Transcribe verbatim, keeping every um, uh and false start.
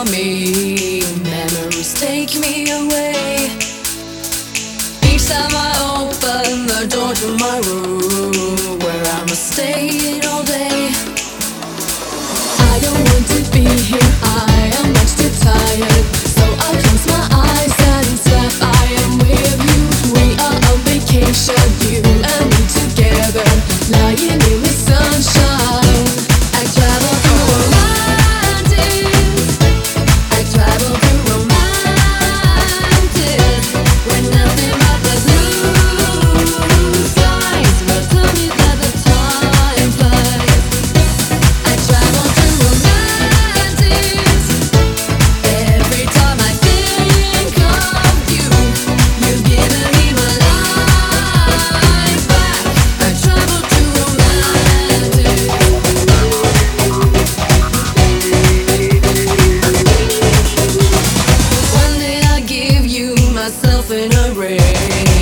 for me. Memories take me away. Each time I open the door to my room, where I must stay all day. I don't want to be here, I am much too tired. So I close my eyes and swear I am with you. We are on vacation, you and me together, lying in the sunshine. I travel through romantic, I travel through romantic, when nothing but the blue skies will tell me that the time flies. I travel through romantics. Every time I think of you, you've given me my life back. I travel through romantics. One day I give you myself in a ring.